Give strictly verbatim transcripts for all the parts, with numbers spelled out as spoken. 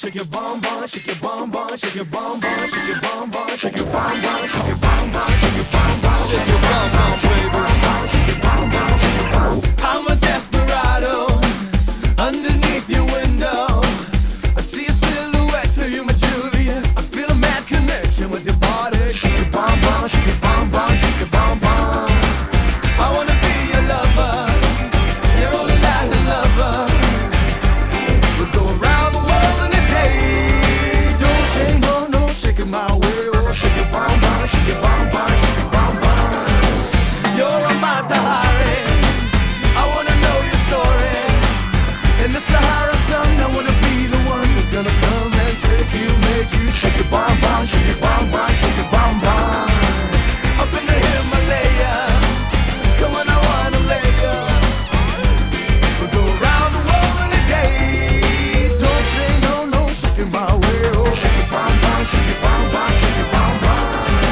shake your bum bum, shake your bum bum, shake your bum bum, shake your bum bum, shake your bum bum, shake your bum bum, shake your bum bum, shake your bum bum, baby. Shake your bum bum, shake your bum. I'm a desperado underneath your window. I see a silhouette, are you my Julia? I feel a mad connection with your body. Shake your bum bum, shake your bum bum, shake your bum bum. I wanna be your lover, your only Latin lover. We'll go around the world in a day. Don't say no, no, shake it my way. Oh, shake your bum bum, shake your bum bum, shake your bum bum. You're a Matahari, I wanna know your story. In the Sahara sun, I wanna be the one who's gonna come and take you, make you shake your bum bum, shake your bum bum, shake your bum bum. Up in the Himalaya, come on, I wanna lay ya. We'll go around the world in a day. Don't say no, no, shake it my way. Oh, shake your bum bum, shake your bum bum, shake your bum bum.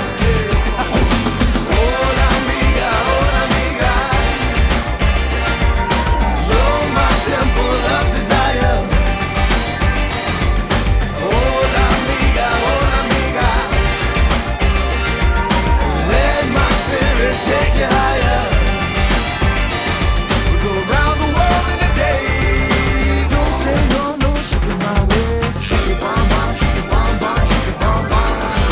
Hola amiga, hola amiga, you're my temple of desire. Hola amiga, hola amiga, let my spirit take you higher. We'll go around the world in a day. Don't say no, no, shake it my way. Shake your bum bum, shake your bum bum, shake your bum bum.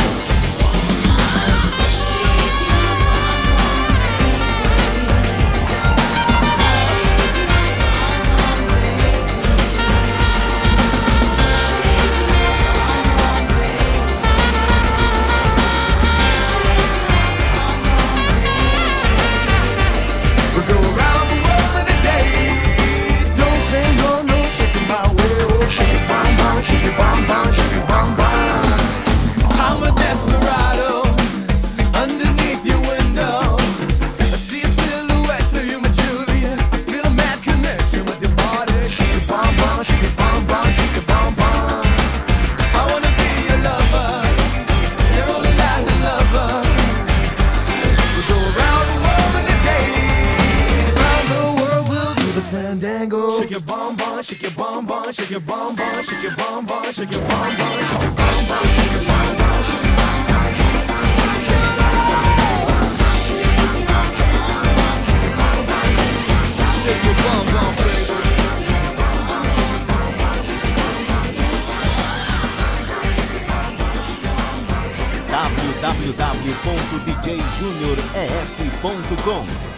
We'll go around the world in a day. Don't say no, no, shake it my way. Oh, shake your bum bum, shake your bum bum, shake your bum bum. I'm a desperado underneath your window. I see a silhouette, are you my Julia? I feel a mad connection with your body. Shake your bum bum, shake your bum bum, shake your bum bum. I wanna be your lover, your only Latin lover. We'll go around the world in a day. Around the world we'll do the fandango. Shake your bum bum, shake your bum bum, shake your bum bum, shake your bum bum, shake your bum bum, shake your bum bum, shake your bum bum, shake your bum bum. Shake your bum bum, baby. w w w ponto d j junior e f ponto com